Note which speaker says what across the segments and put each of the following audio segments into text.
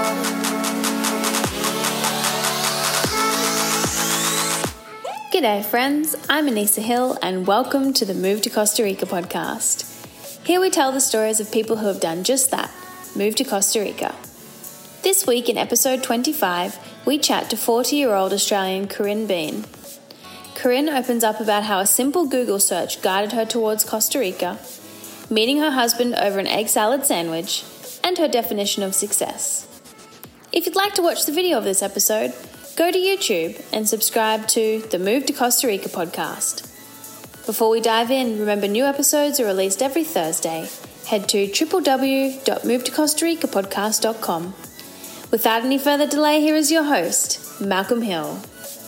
Speaker 1: G'day friends, I'm Anissa Hill and welcome to the Move to Costa Rica podcast. Here we tell the stories of people who have done just that, moved to Costa Rica. This week in episode 25, we chat to 40-year-old Australian Corinne Bean. Corinne opens up about how a simple Google search guided her towards Costa Rica, meeting her husband over an egg salad sandwich, and her definition of success. If you'd like to watch the video of this episode, go to YouTube and subscribe to the Move to Costa Rica podcast. Before we dive in, remember new episodes are released every Thursday. Head to www.movetocostaricapodcast.com. Without any further delay, here is your host, Malcolm Hill.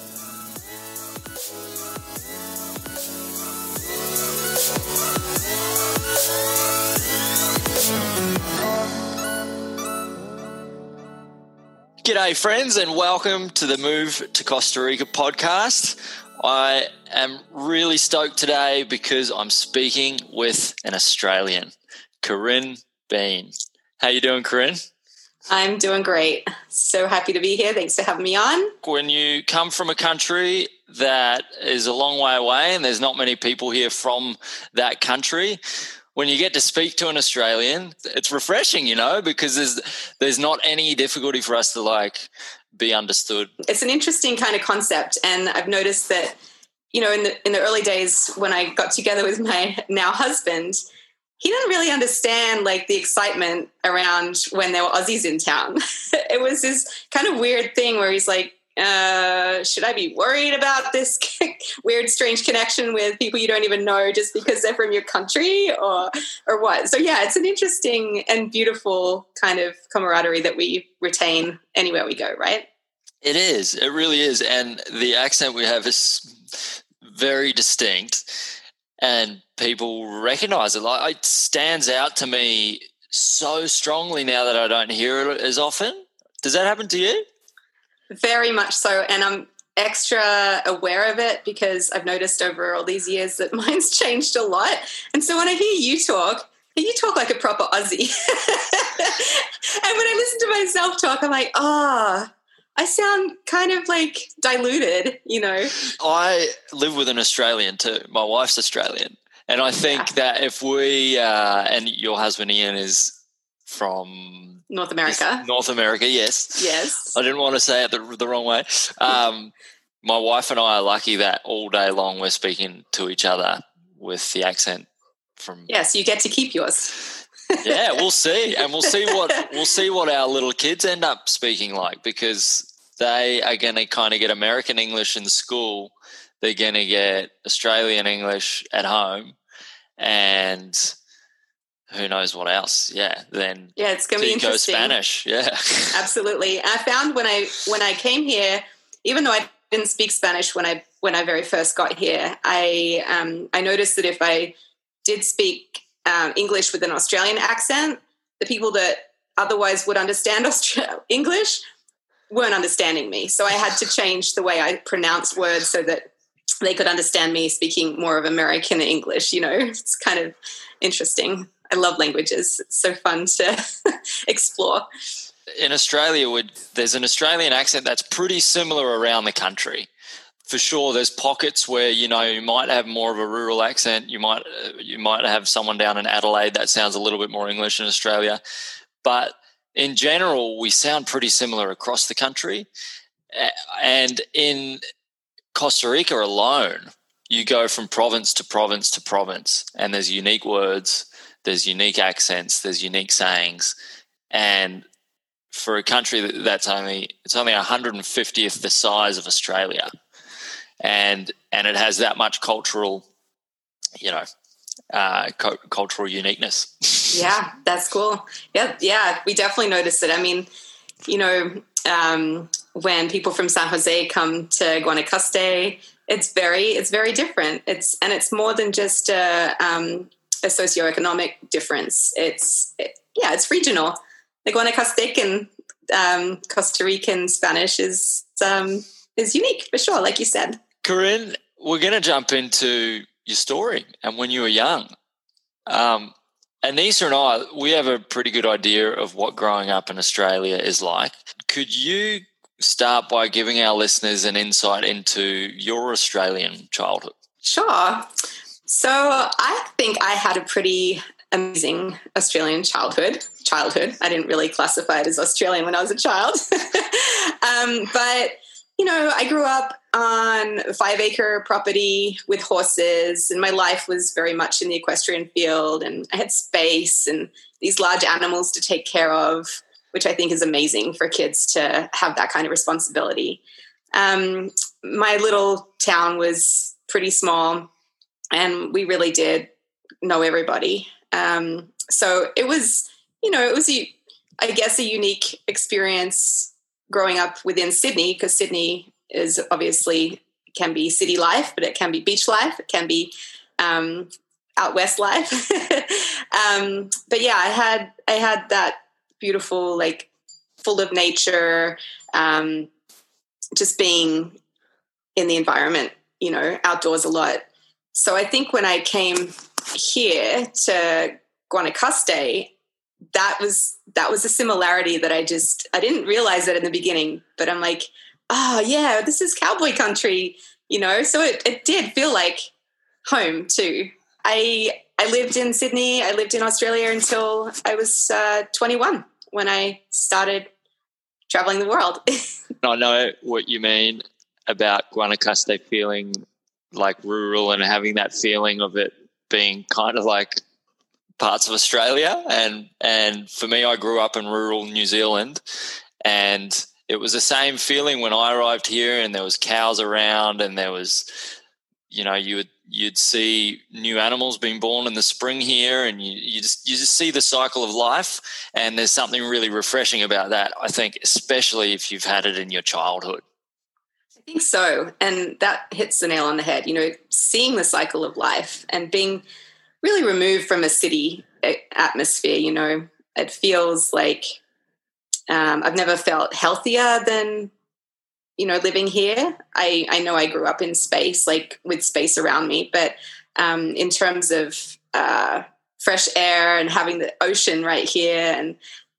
Speaker 2: G'day friends and welcome to the Move to Costa Rica podcast. I am really stoked today because I'm speaking with an Australian, Corinne Bean. How you doing, Corinne?
Speaker 3: I'm doing great. So happy to be here. Thanks for having me on.
Speaker 2: When you come from a country that is a long way away and there's not many people here from that country, when you get to speak to an Australian, it's refreshing, because there's not any difficulty for us to be understood.
Speaker 3: It's an interesting kind of concept, and I've noticed that, in the early days when I got together with my now husband, he didn't really understand the excitement around when there were Aussies in town. It was this kind of weird thing where he's like, should I be worried about this weird, strange connection with people you don't even know just because they're from your country or what? So yeah, it's an interesting and beautiful kind of camaraderie that we retain anywhere we go, right?
Speaker 2: It is. It really is. And the accent we have is very distinct and people recognize it. It stands out to me so strongly now that I don't hear it as often. Does that happen to you?
Speaker 3: Very much so, and I'm extra aware of it because I've noticed over all these years that mine's changed a lot. And so when I hear you talk like a proper Aussie. And when I listen to myself talk, I'm like, I sound kind of diluted,
Speaker 2: I live with an Australian too. My wife's Australian. And I think that if we, and your husband Ian is from
Speaker 3: North America.
Speaker 2: North America, yes.
Speaker 3: Yes.
Speaker 2: I didn't want to say it the wrong way. My wife and I are lucky that all day long we're speaking to each other with the accent from.
Speaker 3: Yes, you get to keep yours.
Speaker 2: Yeah, we'll see, and we'll see what our little kids end up speaking like, because they are going to kind of get American English in school. They're going to get Australian English at home, and who knows what else? Yeah, then
Speaker 3: it's going to be interesting.
Speaker 2: Spanish, yeah,
Speaker 3: absolutely. I found when I came here, even though I didn't speak Spanish when I very first got here, I noticed that if I did speak English with an Australian accent, the people that otherwise would understand English weren't understanding me. So I had to change the way I pronounced words so that they could understand me speaking more of American English. It's kind of interesting. I love languages. It's so fun to explore.
Speaker 2: In Australia, there's an Australian accent that's pretty similar around the country. For sure, there's pockets where, you might have more of a rural accent. You might have someone down in Adelaide that sounds a little bit more English in Australia. But in general, we sound pretty similar across the country. And in Costa Rica alone, you go from province to province to province, and there's unique words. There's unique accents, there's unique sayings, and for a country it's only 150th the size of Australia, and it has that much cultural, cultural uniqueness.
Speaker 3: Yeah, that's cool. Yeah, we definitely notice it. I mean, when people from San Jose come to Guanacaste, it's very different. It's more than just a socioeconomic difference. It's regional. The Guanacastecan Costa Rican Spanish is unique for sure, like you said.
Speaker 2: Corinne, we're going to jump into your story and when you were young. Anissa and I, we have a pretty good idea of what growing up in Australia is like. Could you start by giving our listeners an insight into your Australian childhood?
Speaker 3: Sure. So I think I had a pretty amazing Australian childhood. I didn't really classify it as Australian when I was a child. But, I grew up on a 5-acre property with horses, and my life was very much in the equestrian field, and I had space and these large animals to take care of, which I think is amazing for kids to have that kind of responsibility. My little town was pretty small, and we really did know everybody. So it was, I guess, a unique experience growing up within Sydney, because Sydney is obviously, can be city life, but it can be beach life. It can be out west life. But yeah, I had that beautiful, like, full of nature, just being in the environment, outdoors a lot. So I think when I came here to Guanacaste, that was a similarity that I didn't realize it in the beginning, but I'm like, oh yeah, this is cowboy country, so it did feel like home too. I lived in Sydney. I lived in Australia until I was 21 when I started traveling the world.
Speaker 2: I know what you mean about Guanacaste feeling like rural and having that feeling of it being kind of like parts of Australia. And for me, I grew up in rural New Zealand, and it was the same feeling when I arrived here, and there was cows around, and there was, you'd see new animals being born in the spring here, and you just see the cycle of life, and there's something really refreshing about that, I think, especially if you've had it in your childhood.
Speaker 3: I think so, and that hits the nail on the head, seeing the cycle of life and being really removed from a city atmosphere. It feels like I've never felt healthier than living here. I know I grew up in space, like with space around me, but in terms of fresh air and having the ocean right here, and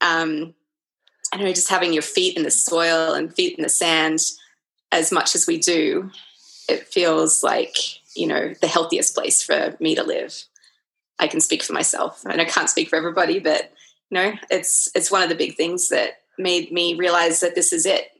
Speaker 3: just having your feet in the soil and feet in the sand as much as we do, it feels like the healthiest place for me to live. I can speak for myself, and I can't speak for everybody, but it's one of the big things that made me realize that this is it.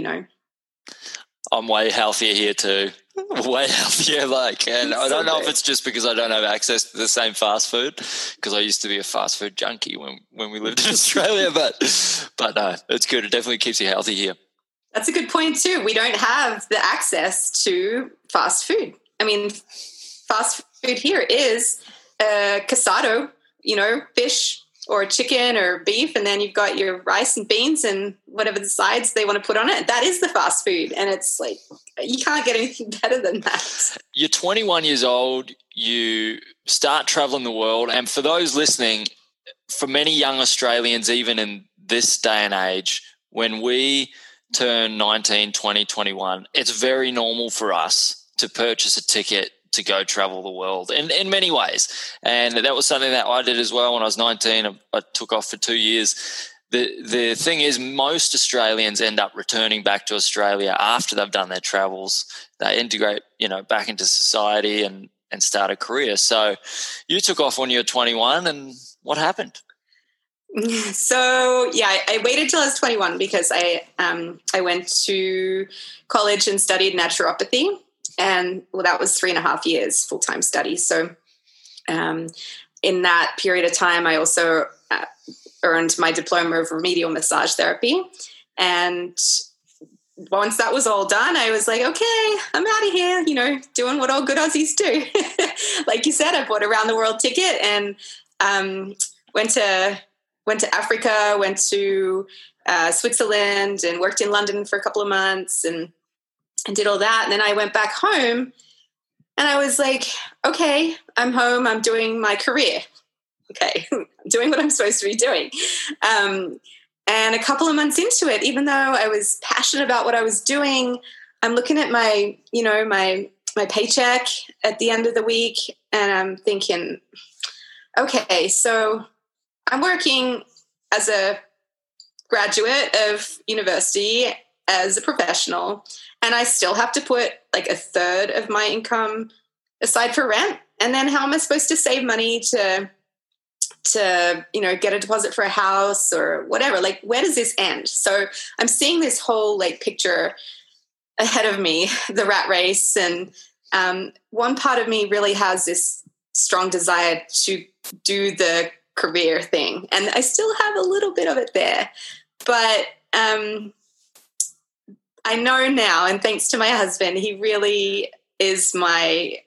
Speaker 2: I'm way healthier here too. Way healthier, and I don't know if it's just because I don't have access to the same fast food, because I used to be a fast food junkie when we lived in Australia, but no, it's good. It definitely keeps you healthy here.
Speaker 3: That's a good point too. We don't have the access to fast food. I mean, fast food here is casado, fish or chicken or beef, and then you've got your rice and beans and whatever the sides they want to put on it. That is the fast food, and it's like you can't get anything better than that.
Speaker 2: You're 21 years old. You start traveling the world, and for those listening, for many young Australians, even in this day and age, when we turn 19, 20, 21, it's very normal for us to purchase a ticket to go travel the world in many ways. And that was something that I did as well when I was 19. I took off for 2 years. The thing is, most Australians end up returning back to Australia after they've done their travels. They integrate, back into society and start a career. So you took off when you were 21, and what happened?
Speaker 3: So, yeah, I waited till I was 21 because I went to college and studied naturopathy. And that was 3.5 years full-time study. So in that period of time, I also earned my diploma of remedial massage therapy. And once that was all done, I was like, okay, I'm out of here, doing what all good Aussies do. Like you said, I bought a round the world ticket and went to Africa, went to Switzerland, and worked in London for a couple of months and did all that. And then I went back home and I was like, okay, I'm home. I'm doing my career. Okay, I'm doing what I'm supposed to be doing. And a couple of months into it, even though I was passionate about what I was doing, I'm looking at my paycheck at the end of the week, and I'm thinking, Okay, so I'm working as a graduate of university as a professional, and I still have to put like a third of my income aside for rent. And then how am I supposed to save money to get a deposit for a house or whatever? Like, where does this end? So I'm seeing this whole like picture ahead of me, the rat race. And one part of me really has this strong desire to do the career thing. And I still have a little bit of it there. But I know now, and thanks to my husband, he really is my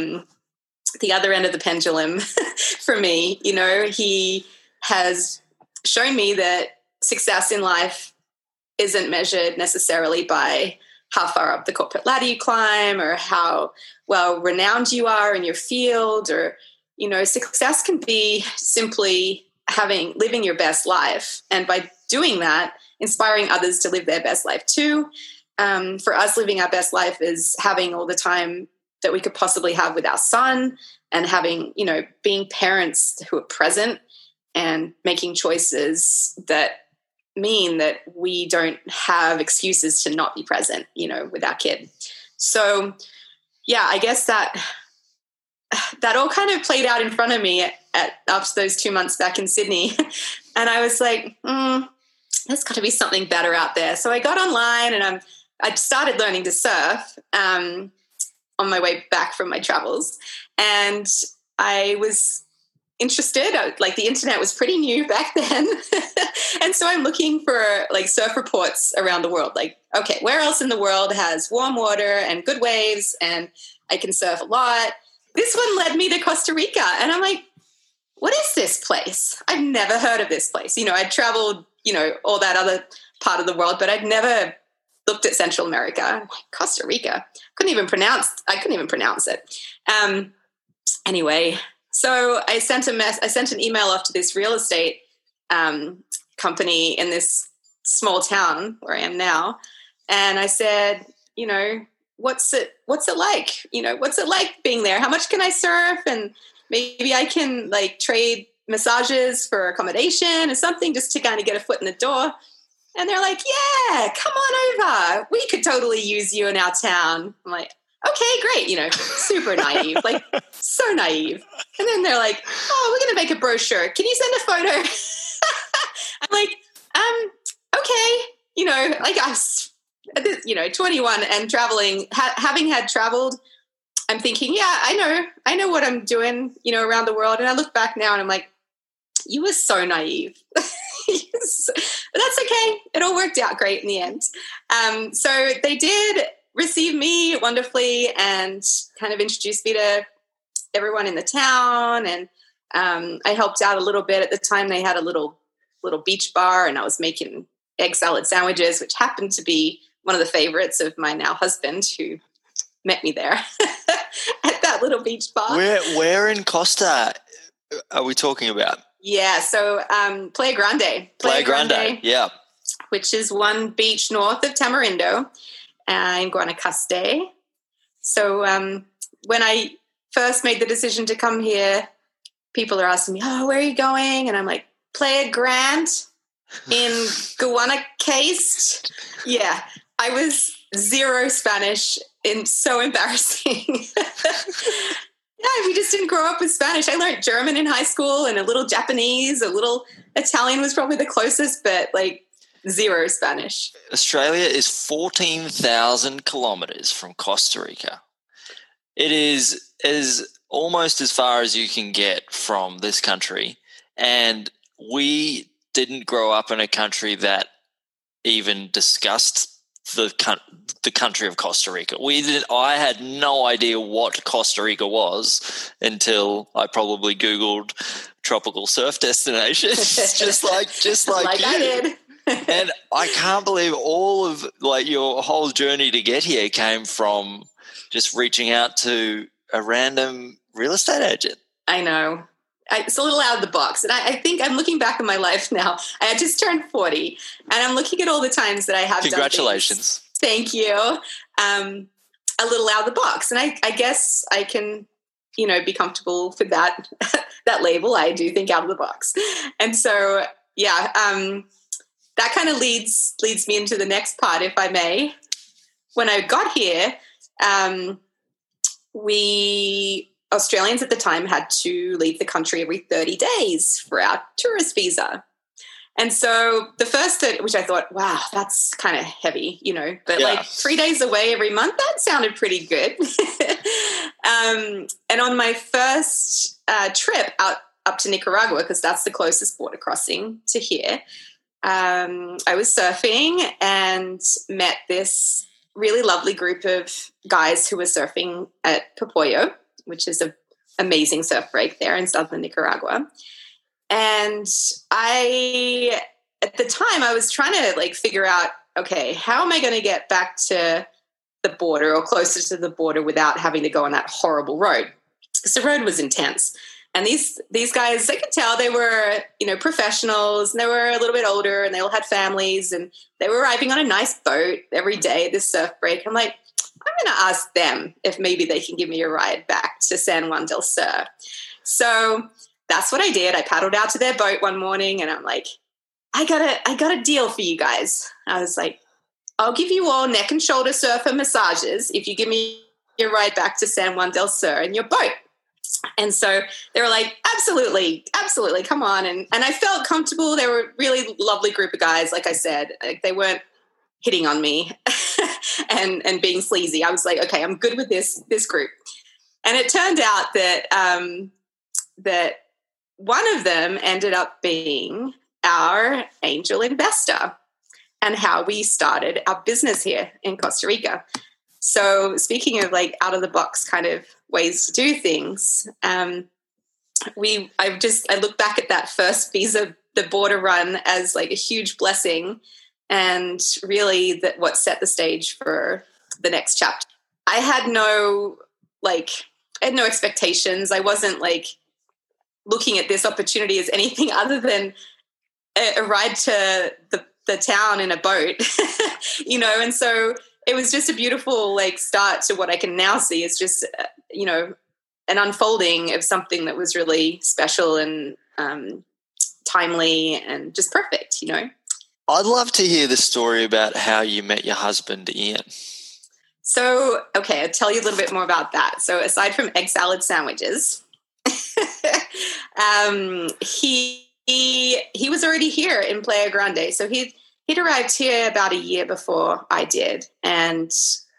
Speaker 3: the other end of the pendulum for me. You know, he has shown me that success in life isn't measured necessarily by how far up the corporate ladder you climb or how well renowned you are in your field, or, you know, success can be simply living your best life. And by doing that, inspiring others to live their best life too. For us, living our best life is having all the time that we could possibly have with our son, and having, you know, being parents who are present and making choices that mean that we don't have excuses to not be present, you know, with our kid. So yeah, I guess that all kind of played out in front of me after those 2 months back in Sydney. And I was like, there's got to be something better out there. So I got online and I started learning to surf on my way back from my travels. And I was interested, like the internet was pretty new back then. And so I'm looking for like surf reports around the world. Like, okay, where else in the world has warm water and good waves and I can surf a lot? This one led me to Costa Rica. And I'm like, what is this place? I've never heard of this place. You know, I'd traveled, you know, all that other part of the world, but I'd never looked at Central America. I'm like, Costa Rica. I couldn't even pronounce it. Anyway, so I sent an email off to this real estate company in this small town where I am now. And I said, you know, what's it like? You know, what's it like being there? How much can I surf? And maybe I can like trade massages for accommodation or something just to kind of get a foot in the door. And they're like, yeah, come on over. We could totally use you in our town. I'm like, okay, great. You know, super naive, like so naive. And then they're like, oh, we're going to make a brochure. Can you send a photo? I'm like, okay. You know, like I was, 21 and traveling, having had traveled, I'm thinking, yeah, I know what I'm doing, you know, around the world. And I look back now and I'm like, you were so naive. But that's okay. It all worked out great in the end. So they did receive me wonderfully and kind of introduced me to everyone in the town. And I helped out a little bit. At the time, they had a little beach bar, and I was making egg salad sandwiches, which happened to be one of the favorites of my now husband, who met me there at that little beach bar.
Speaker 2: Where in Costa are we talking about?
Speaker 3: Yeah, so Playa Grande.
Speaker 2: Playa Grande, yeah.
Speaker 3: Which is one beach north of Tamarindo in Guanacaste. So when I first made the decision to come here, people are asking me, oh, where are you going? And I'm like, Playa Grande in Guanacaste. Yeah, I was zero Spanish, and so embarrassing. Yeah, we just didn't grow up with Spanish. I learned German in high school and a little Japanese, a little Italian was probably the closest, but like zero Spanish.
Speaker 2: Australia is 14,000 kilometers from Costa Rica. It is almost as far as you can get from this country, and we didn't grow up in a country that even discussed the country of Costa Rica. I had no idea what Costa Rica was until I probably Googled tropical surf destinations, just like you.
Speaker 3: I did.
Speaker 2: And I can't believe all of like your whole journey to get here came from just reaching out to a random real estate agent.
Speaker 3: I know. It's a little out of the box. And I think I'm looking back in my life now. I just turned 40, and I'm looking at all the times that I have
Speaker 2: Congratulations.
Speaker 3: done things. Thank you. A little out of the box. And I guess I can be comfortable with that that label. I do think out of the box. And so, that kind of leads me into the next part, if I may. When I got here, we Australians at the time had to leave the country every 30 days for our tourist visa. And so the first, which I thought, wow, that's kind of heavy, but like 3 days away every month, that sounded pretty good. And on my first trip up to Nicaragua, because that's the closest border crossing to here, I was surfing and met this really lovely group of guys who were surfing at Popoyo, which is an amazing surf break there in southern Nicaragua. And at the time, I was trying to like figure out, okay, how am I going to get back to the border or closer to the border without having to go on that horrible road? Because the road was intense. And these guys, I could tell they were, professionals, and they were a little bit older, and they all had families, and they were arriving on a nice boat every day at this surf break. I'm like, I'm going to ask them if maybe they can give me a ride back to San Juan del Sur. So that's what I did. I paddled out to their boat one morning, and I'm like, I got a deal for you guys. I was like, I'll give you all neck and shoulder surfer massages if you give me your ride back to San Juan del Sur in your boat. And so they were like, absolutely, come on. And I felt comfortable. They were a really lovely group of guys. Like I said, they weren't hitting on me and being sleazy. I was like, okay, I'm good with this group. And it turned out that one of them ended up being our angel investor and how we started our business here in Costa Rica. So speaking of like out of the box kind of ways to do things, I look back at that first visa, the border run, as like a huge blessing, and really what set the stage for the next chapter. I had no expectations. I wasn't like looking at this opportunity as anything other than a ride to the town in a boat, and so it was just a beautiful like start to what I can now see is just, an unfolding of something that was really special and timely and just perfect,
Speaker 2: I'd love to hear the story about how you met your husband, Ian.
Speaker 3: So, okay, I'll tell you a little bit more about that. So aside from egg salad sandwiches, he was already here in Playa Grande. So he'd arrived here about a year before I did. And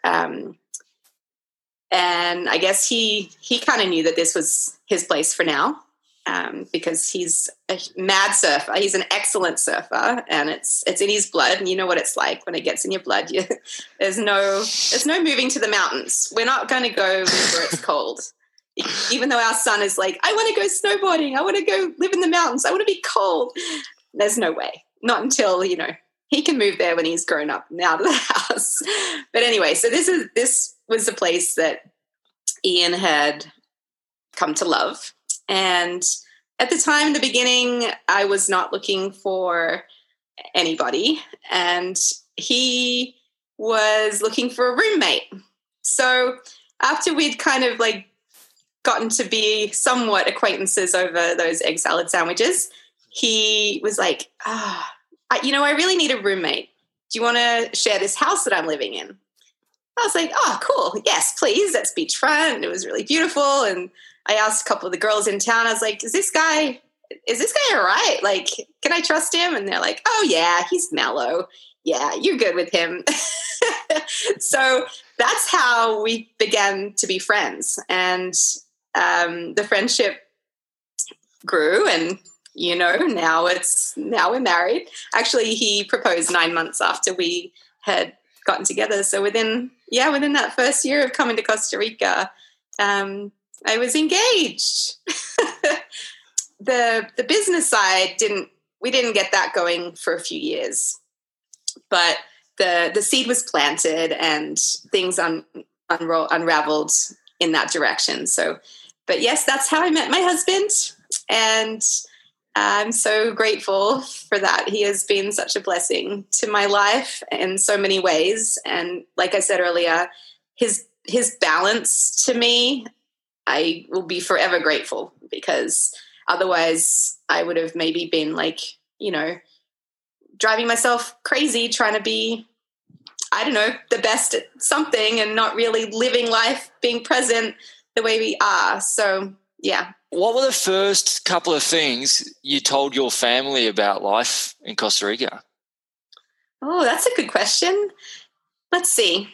Speaker 3: I guess he kind of knew that this was his place for now, because he's a mad surfer. He's an excellent surfer, and it's in his blood. And you know what it's like when it gets in your blood. There's no moving to the mountains. We're not going to go where it's cold. Even though our son is like, I want to go snowboarding. I want to go live in the mountains. I want to be cold. There's no way. Not until, he can move there when he's grown up and out of the house. But anyway, so this was the place that Ian had come to love. And at the time, in the beginning, I was not looking for anybody. And he was looking for a roommate. So after we'd kind of like gotten to be somewhat acquaintances over those egg salad sandwiches, he was like, I really need a roommate. Do you want to share this house that I'm living in? I was like, oh, cool. Yes, please. That's beachfront. It was really beautiful. And I asked a couple of the girls in town, I was like, is this guy all right? Like, can I trust him? And they're like, oh yeah, he's mellow. Yeah, you're good with him. So that's how we began to be friends. And the friendship grew, and now we're married. Actually, he proposed 9 months after we had gotten together. So within that first year of coming to Costa Rica, I was engaged. The business side we didn't get that going for a few years, but the seed was planted and things unraveled in that direction. So, but yes, that's how I met my husband, and I'm so grateful for that. He has been such a blessing to my life in so many ways. And like I said earlier, his balance to me I will be forever grateful, because otherwise I would have maybe been like, driving myself crazy trying to be, I don't know, the best at something and not really living life, being present the way we are. So, yeah.
Speaker 2: What were the first couple of things you told your family about life in Costa Rica?
Speaker 3: Oh, that's a good question. Let's see.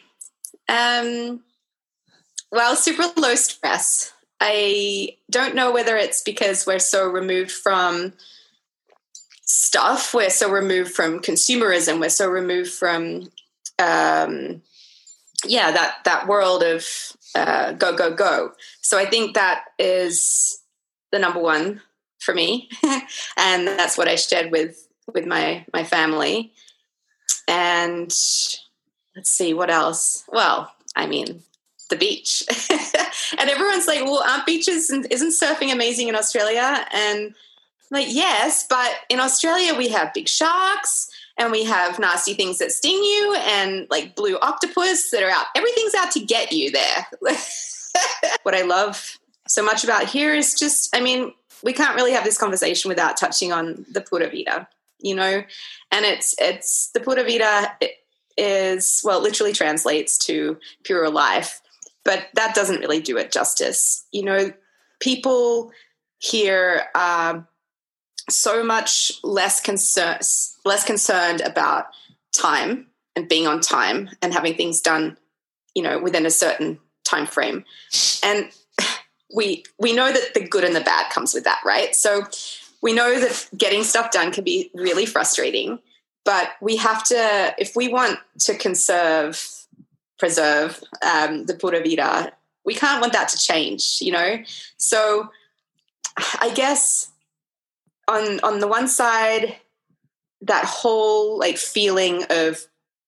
Speaker 3: Well, super low stress. I don't know whether it's because we're so removed from stuff, we're so removed from consumerism, we're so removed from, that world of go, go, go. So I think that is the number one for me. And that's what I shared with my family. And let's see, what else? Well, I mean, the beach. And everyone's like, well, aren't beaches and isn't surfing amazing in Australia? And I'm like, yes, but in Australia we have big sharks and we have nasty things that sting you and like blue octopus that are out. Everything's out to get you there. What I love so much about here is just, I mean, we can't really have this conversation without touching on the Pura Vida, and it's the Pura Vida is, well, it literally translates to pure life, but that doesn't really do it justice. People here are so much less concerned about time and being on time and having things done, within a certain time frame. And we know that the good and the bad comes with that, right? So we know that getting stuff done can be really frustrating, but we have to, if we want to preserve the Pura Vida, we can't want that to change, So I guess on the one side, that whole like feeling of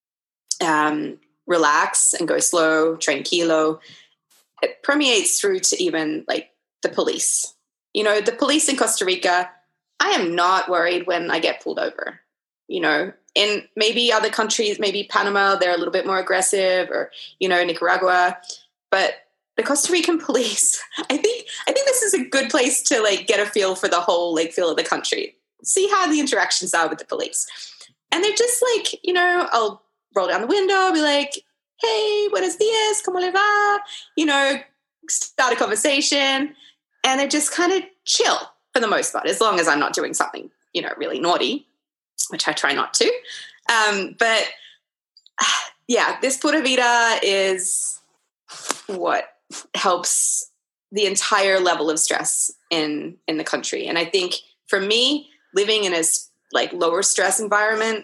Speaker 3: relax and go slow, tranquilo, it permeates through to even like the police. The police in Costa Rica, I am not worried when I get pulled over. In maybe other countries, maybe Panama, they're a little bit more aggressive, or, Nicaragua. But the Costa Rican police, I think this is a good place to like get a feel for the whole like feel of the country. See how the interactions are with the police. And they're just like, I'll roll down the window, be like, hey, buenos dias, ¿cómo le va? Start a conversation. And they just kind of chill for the most part, as long as I'm not doing something, really naughty, which I try not to. But yeah, this Pura Vida is what helps the entire level of stress in the country. And I think for me, living in a like lower stress environment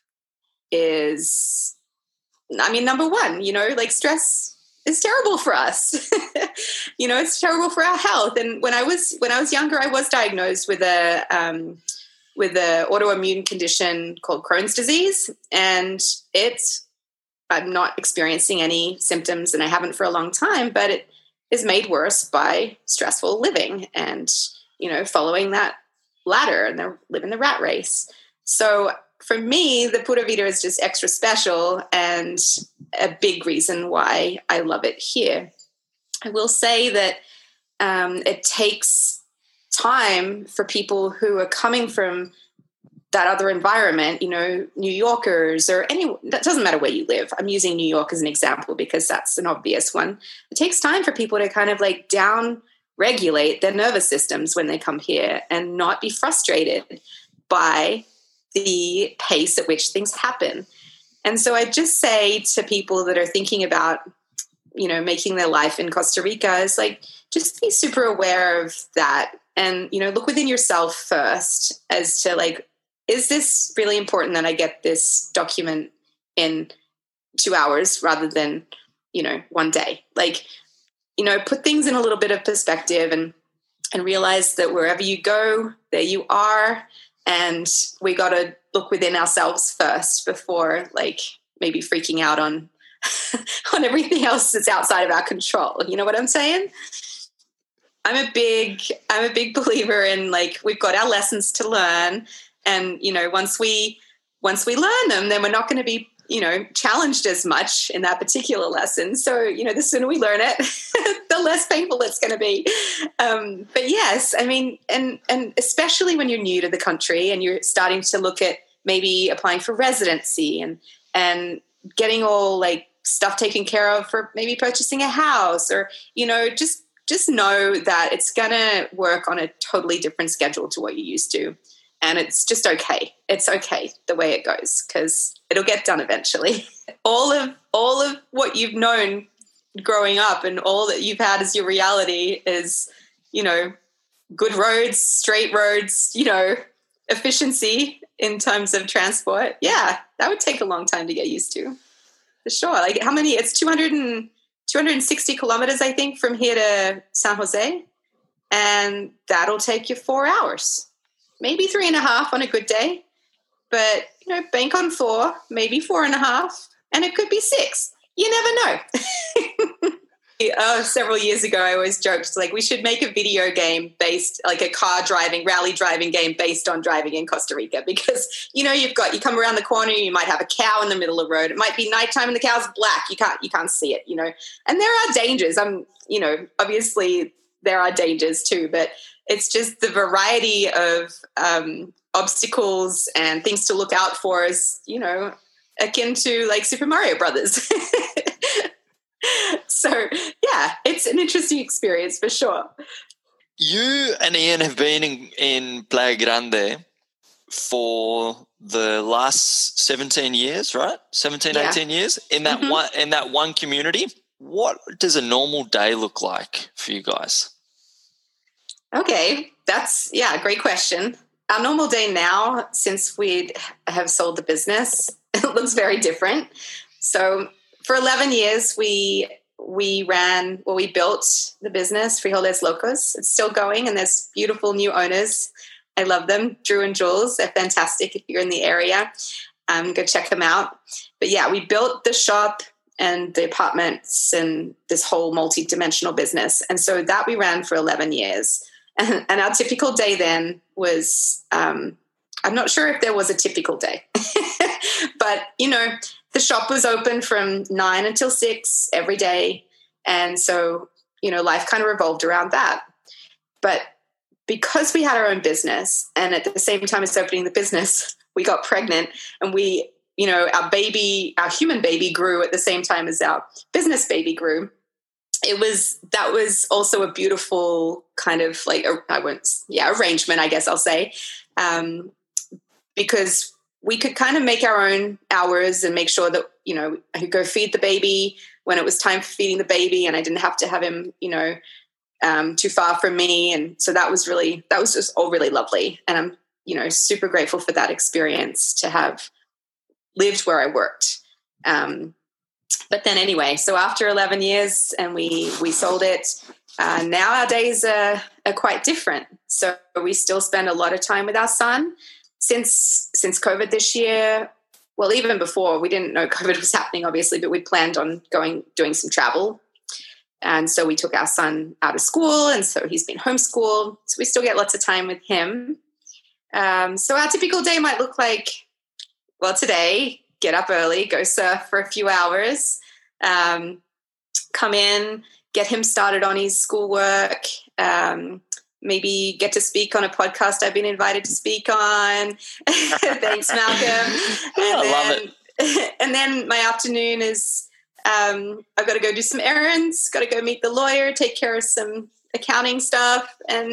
Speaker 3: is, number one, like stress is terrible for us. It's terrible for our health. And when I was younger, I was diagnosed with a autoimmune condition called Crohn's disease. And I'm not experiencing any symptoms, and I haven't for a long time, but it is made worse by stressful living and, following that ladder and living the rat race. So for me, the Pura Vida is just extra special and a big reason why I love it here. I will say that it takes time for people who are coming from that other environment, New Yorkers or that doesn't matter where you live. I'm using New York as an example because that's an obvious one. It takes time for people to kind of like down regulate their nervous systems when they come here and not be frustrated by the pace at which things happen. And so I just say to people that are thinking about, making their life in Costa Rica is like, just be super aware of that and, look within yourself first as to like, is this really important that I get this document in 2 hours rather than, one day? Like, put things in a little bit of perspective and realize that wherever you go, there you are. And we got to look within ourselves first before like maybe freaking out on on everything else that's outside of our control. You know what I'm saying? I'm a big believer in like, we've got our lessons to learn. And, once we learn them, then we're not going to be challenged as much in that particular lesson. So, the sooner we learn it, the less painful it's going to be. But yes, I mean, and especially when you're new to the country and you're starting to look at maybe applying for residency and getting all like stuff taken care of for maybe purchasing a house, or, just know that it's going to work on a totally different schedule to what you're used to. And it's just okay. It's okay the way it goes, because it'll get done eventually. All of what you've known growing up and all that you've had as your reality is, good roads, straight roads, efficiency in terms of transport. Yeah, that would take a long time to get used to, for sure. Like how many? It's 260 kilometers, I think, from here to San Jose. And that'll take you 4 hours. Maybe 3.5 on a good day, but bank on 4, maybe 4.5, and it could be 6. You never know. Several years ago, I always joked like we should make a video game based, like a rally driving game based on driving in Costa Rica, because you come around the corner, you might have a cow in the middle of the road. It might be nighttime and the cow's black. You can't see it. And there are dangers. Obviously there are dangers too, but it's just the variety of obstacles and things to look out for is, akin to like Super Mario Brothers. So, yeah, it's an interesting experience for sure.
Speaker 2: You and Ian have been in Playa Grande for the last 17 years, right? 17, yeah. 18 years in that one community. What does a normal day look like for you guys?
Speaker 3: Okay, that's a great question. Our normal day now, since we have sold the business, it looks very different. So for 11 years, we built the business, Frijoles Locos. It's still going, and there's beautiful new owners. I love them, Drew and Jules. They're fantastic. If you're in the area, go check them out. But yeah, we built the shop and the apartments and this whole multi-dimensional business. And so that we ran for 11 years. And our typical day then was, I'm not sure if there was a typical day, but, the shop was open from 9 until 6 every day. And so, life kind of revolved around that. But because we had our own business and at the same time as opening the business, we got pregnant, and our human baby grew at the same time as our business baby grew. That was also a beautiful kind of like, arrangement, I guess I'll say, because we could kind of make our own hours and make sure that, I could go feed the baby when it was time for feeding the baby, and I didn't have to have him, too far from me. And so that was just all really lovely. And I'm, super grateful for that experience to have lived where I worked. But then anyway, so after 11 years and we sold it, now our days are quite different. So we still spend a lot of time with our son. Since COVID this year, well, even before, we didn't know COVID was happening, obviously, but we planned on doing some travel. And so we took our son out of school, and so he's been homeschooled. So we still get lots of time with him. So our typical day might look like, well, today, get up early, go surf for a few hours, come in, get him started on his schoolwork, maybe get to speak on a podcast I've been invited to speak on. Thanks, Malcolm.
Speaker 2: I love it.
Speaker 3: And then my afternoon is I've got to go do some errands, got to go meet the lawyer, take care of some accounting stuff. And,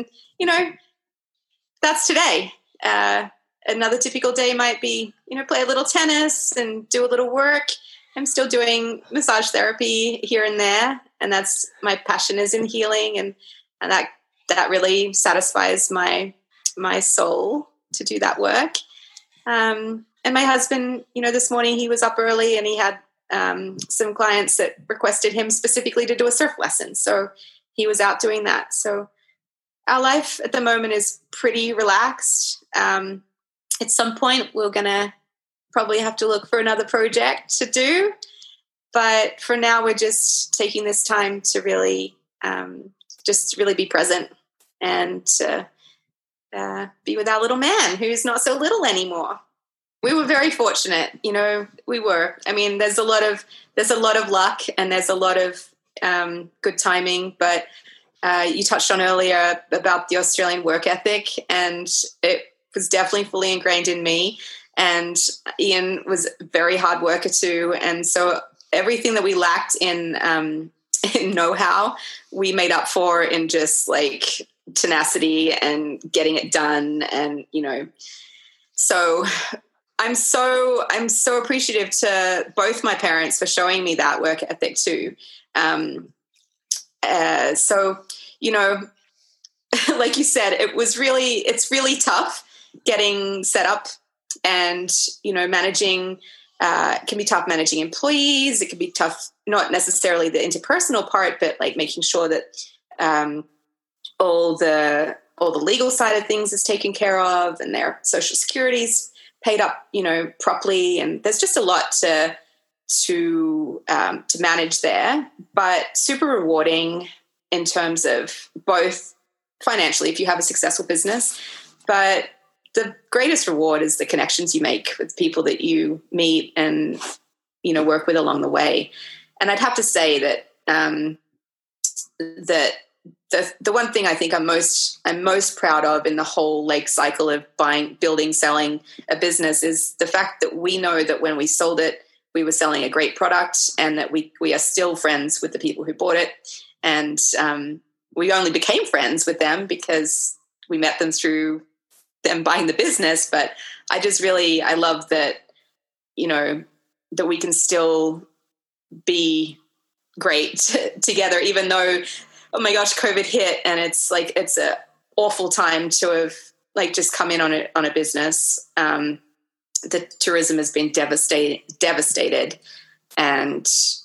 Speaker 3: that's today. Another typical day might be, play a little tennis and do a little work. I'm still doing massage therapy here and there. And that's my passion is in healing. And that really satisfies my soul to do that work. And my husband, this morning he was up early and he had some clients that requested him specifically to do a surf lesson. So he was out doing that. So our life at the moment is pretty relaxed. At some point we're going to probably have to look for another project to do. But for now, we're just taking this time to really be present and be with our little man who's not so little anymore. We were very fortunate, we were. I mean, there's a lot of luck and there's a lot of good timing, but you touched on earlier about the Australian work ethic, and it was definitely fully ingrained in me. And Ian was a very hard worker too. And so everything that we lacked in know-how, we made up for in just like tenacity and getting it done. And, so I'm so appreciative to both my parents for showing me that work ethic too. So, like you said, it's really tough getting set up and, managing, it can be tough managing employees. It can be tough, not necessarily the interpersonal part, but like making sure that all the legal side of things is taken care of and their social security's paid up, properly. And there's just a lot to manage there, but super rewarding in terms of both financially if you have a successful business, but the greatest reward is the connections you make with people that you meet and, work with along the way. And I'd have to say that that the one thing I think I'm most proud of in the whole like cycle of building, selling a business is the fact that we know that when we sold it, we were selling a great product, and that we are still friends with the people who bought it. And we only became friends with them because we met them through them buying the business. But I love that, that we can still be great together, even though, oh my gosh, COVID hit, and it's an awful time to have like just come in on a business. The tourism has been devastated. And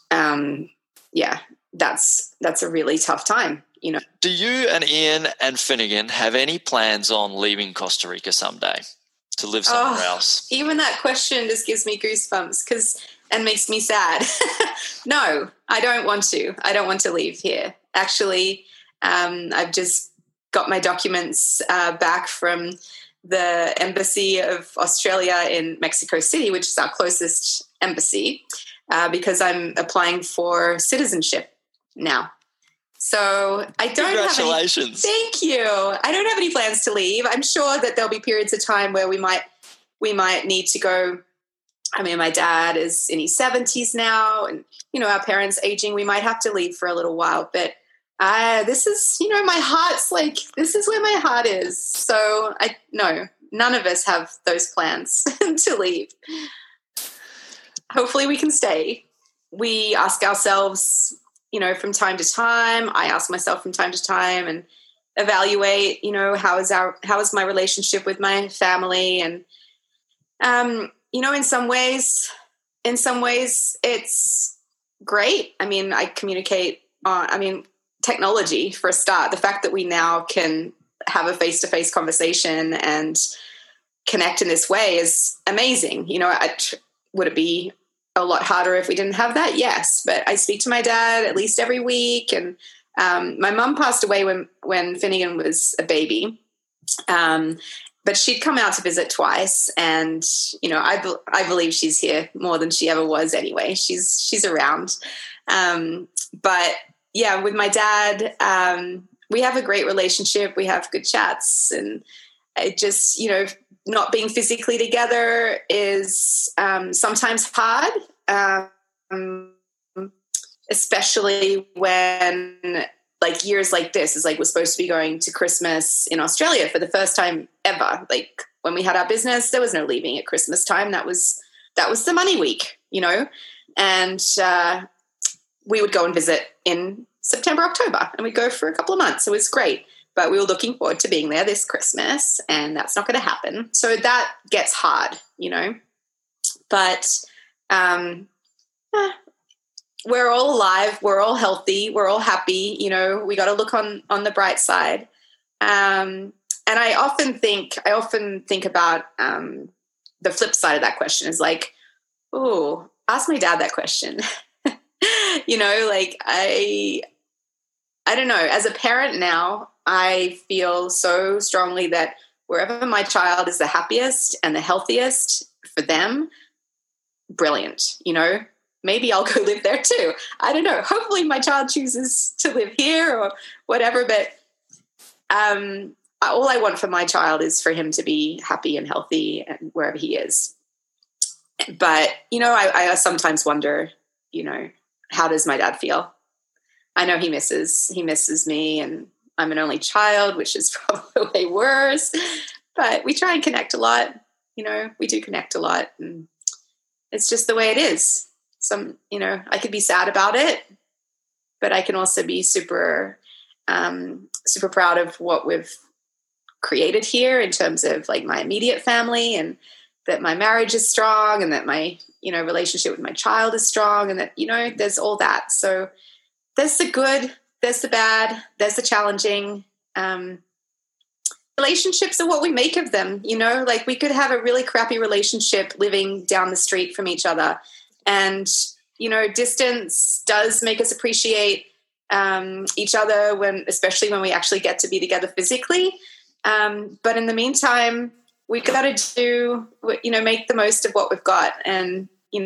Speaker 3: that's a really tough time,
Speaker 2: Do you and Ian and Finnegan have any plans on leaving Costa Rica someday to live somewhere else?
Speaker 3: Even that question just gives me goosebumps and makes me sad. No, I don't want to. I don't want to leave here. Actually, I've just got my documents back from the Embassy of Australia in Mexico City, which is our closest embassy, because I'm applying for citizenship now. So I don't
Speaker 2: Congratulations.
Speaker 3: Thank you. I don't have any plans to leave. I'm sure that there'll be periods of time where we might need to go. I mean, my dad is in his 70s now, and, our parents aging, we might have to leave for a little while, but this is, my heart's like, this is where my heart is. So no, none of us have those plans to leave. Hopefully we can stay. We ask ourselves, from time to time, I ask myself from time to time and evaluate, how is my relationship with my family? And, in some ways it's great. I mean, I communicate technology for a start, the fact that we now can have a face-to-face conversation and connect in this way is amazing. Would it be a lot harder if we didn't have that? Yes. But I speak to my dad at least every week. And my mum passed away when Finnegan was a baby. But she'd come out to visit twice. And, I believe she's here more than she ever was anyway. She's around. But yeah, with my dad, we have a great relationship. We have good chats, and it just, not being physically together is sometimes hard, especially when like years like this is like we're supposed to be going to Christmas in Australia for the first time ever. Like when we had our business, there was no leaving at Christmas time. That was the money week, and we would go and visit in September, October, and we'd go for a couple of months. It was great. But we were looking forward to being there this Christmas, and that's not going to happen. So that gets hard, But we're all alive. We're all healthy. We're all happy. We got to look on the bright side. And I often think about the flip side of that question is like, oh, ask my dad that question. I don't know. As a parent now, I feel so strongly that wherever my child is the happiest and the healthiest, for them, brilliant. Maybe I'll go live there too. I don't know. Hopefully my child chooses to live here or whatever, but all I want for my child is for him to be happy and healthy and wherever he is. But, I sometimes wonder, how does my dad feel? I know he misses me, and I'm an only child, which is probably worse, but we try and connect a lot. We do connect a lot, and it's just the way it is. I could be sad about it, but I can also be super, super proud of what we've created here in terms of like my immediate family, and that my marriage is strong, and that my, relationship with my child is strong, and that, there's all that. So there's the good, there's the bad, there's the challenging. Relationships are what we make of them, like we could have a really crappy relationship living down the street from each other. And, distance does make us appreciate each other especially when we actually get to be together physically. But in the meantime, we got to do, make the most of what we've got. And,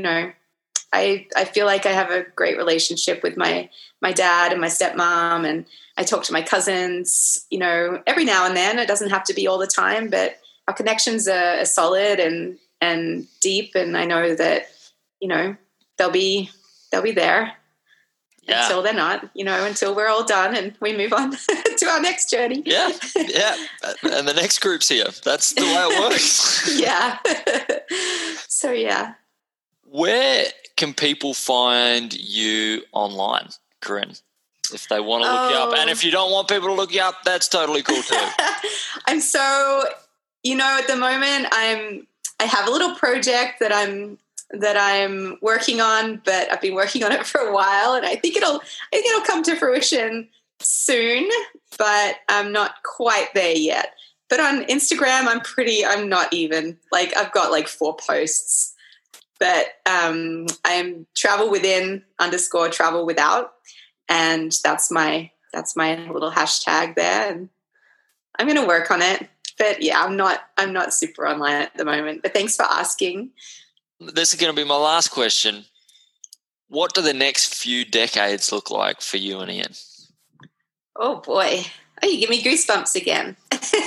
Speaker 3: I feel like I have a great relationship with my dad and my stepmom, and I talk to my cousins, every now and then. It doesn't have to be all the time, but our connections are solid and deep. And I know that, they'll be there. Yeah. Until they're not, until we're all done and we move on to our next journey.
Speaker 2: Yeah. And the next group's here. That's the way it works.
Speaker 3: Yeah. So, yeah.
Speaker 2: Where can people find you online, Corinne, if they want to look you up? And if you don't want people to look you up, that's totally cool too.
Speaker 3: I'm so, at the moment I have a little project that I'm working on, but I've been working on it for a while, and I think it'll come to fruition soon, but I'm not quite there yet. But on Instagram, I'm not even, like, I've got like 4 posts, but I'm travel within _travel without. And that's my little hashtag there. And I'm going to work on it, but yeah, I'm not super online at the moment, but thanks for asking.
Speaker 2: This is going to be my last question. What do the next few decades look like for you and Ian?
Speaker 3: Oh, boy. Oh, you give me goosebumps again.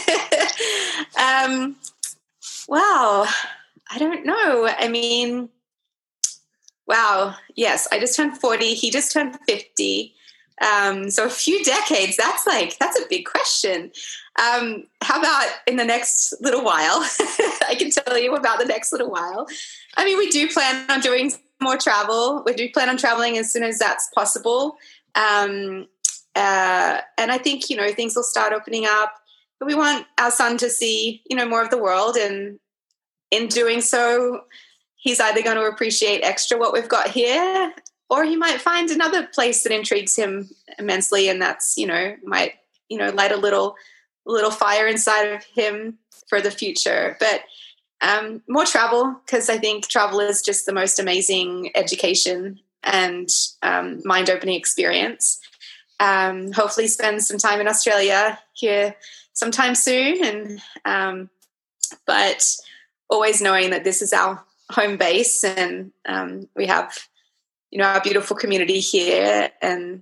Speaker 3: Wow. I don't know. I mean, wow. Yes, I just turned 40. He just turned 50. So a few decades, that's a big question. How about in the next little while? I can tell you about the next little while. I mean, we do plan on doing more travel. We do plan on traveling as soon as that's possible. And I think, things will start opening up. But we want our son to see, more of the world. And in doing so, he's either going to appreciate extra what we've got here, or he might find another place that intrigues him immensely. And that's, might, light a little fire inside of him for the future. But more travel, because I think travel is just the most amazing education and mind-opening experience. Hopefully spend some time in Australia here sometime soon. But always knowing that this is our home base, and we have, our beautiful community here, and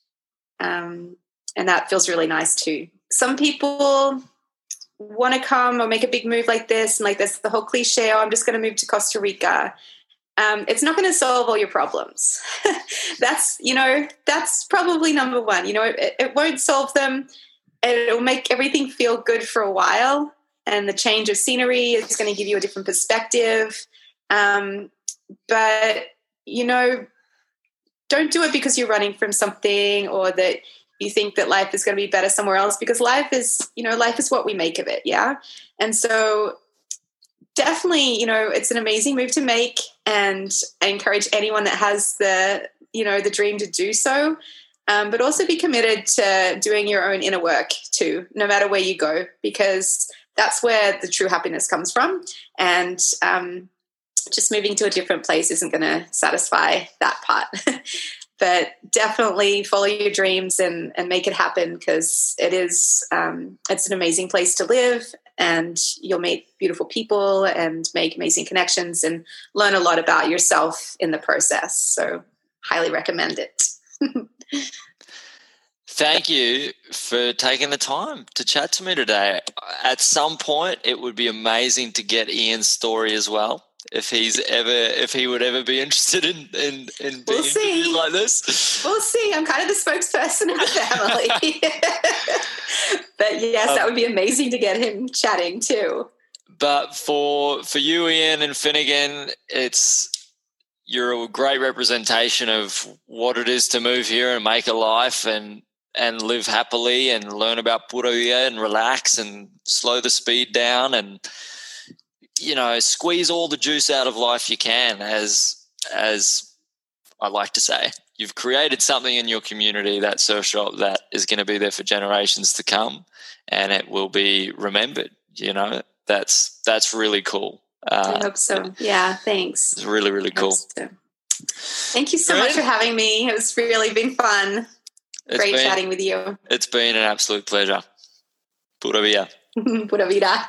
Speaker 3: that feels really nice too. Some people want to come or make a big move like this, and like there's the whole cliche, I'm just going to move to Costa Rica. It's not going to solve all your problems. That's probably number one. It won't solve them. It'll make everything feel good for a while, and the change of scenery is going to give you a different perspective. But, don't do it because you're running from something, or that you think that life is going to be better somewhere else, because life is what we make of it. Yeah. And so definitely, it's an amazing move to make, and I encourage anyone that has the dream to do so. But also be committed to doing your own inner work too, no matter where you go, because that's where the true happiness comes from. And just moving to a different place isn't going to satisfy that part. But definitely follow your dreams and make it happen, because it is it's an amazing place to live, and you'll meet beautiful people and make amazing connections and learn a lot about yourself in the process. So highly recommend it.
Speaker 2: Thank you for taking the time to chat to me today. At some point, it would be amazing to get Ian's story as well. If he would ever be interested in being interviewed like this.
Speaker 3: We'll see. I'm kind of the spokesperson of the family. But yes, that would be amazing to get him chatting too.
Speaker 2: But for you, Ian and Finnegan, you're a great representation of what it is to move here and make a life and live happily and learn about Pura Vida and relax and slow the speed down and, squeeze all the juice out of life you can, as I like to say. You've created something in your community, that surf shop, that is going to be there for generations to come, and it will be remembered. That's really cool.
Speaker 3: I hope so. Yeah, thanks.
Speaker 2: It's really, really cool.
Speaker 3: So. Thank you so much for having me. It's really been fun. Great chatting with you.
Speaker 2: It's been an absolute pleasure. Pura Vida.
Speaker 3: Pura Vida.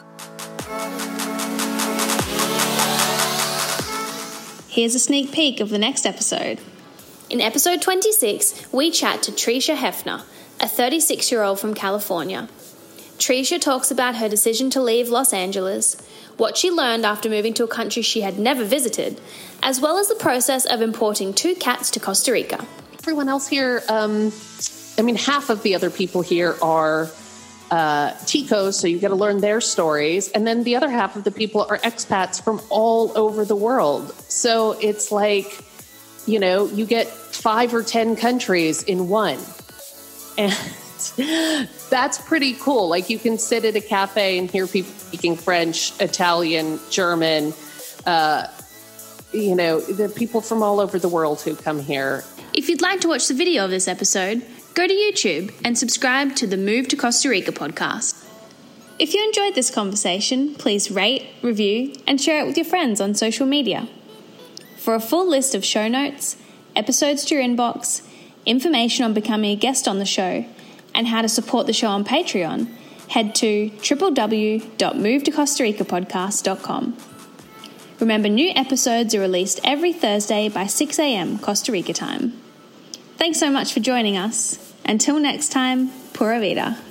Speaker 1: Here's a sneak peek of the next episode. In episode 26, we chat to Tricia Hefner, a 36-year-old from California. Tricia talks about her decision to leave Los Angeles, what she learned after moving to a country she had never visited, as well as the process of importing 2 cats to Costa Rica.
Speaker 4: Everyone else here, half of the other people here are Ticos, so you get to learn their stories. And then the other half of the people are expats from all over the world. So it's like, you get 5 or 10 countries in one. And that's pretty cool. Like, you can sit at a cafe and hear people speaking French, Italian, German, the people from all over the world who come here.
Speaker 1: If you'd like to watch the video of this episode, go to YouTube and subscribe to the Move to Costa Rica podcast. If you enjoyed this conversation, please rate, review, and share it with your friends on social media. For a full list of show notes, episodes to your inbox, information on becoming a guest on the show, and how to support the show on Patreon, head to www.movetocostaricapodcast.com. Remember, new episodes are released every Thursday by 6 a.m. Costa Rica time. Thanks so much for joining us. Until next time, Pura Vida.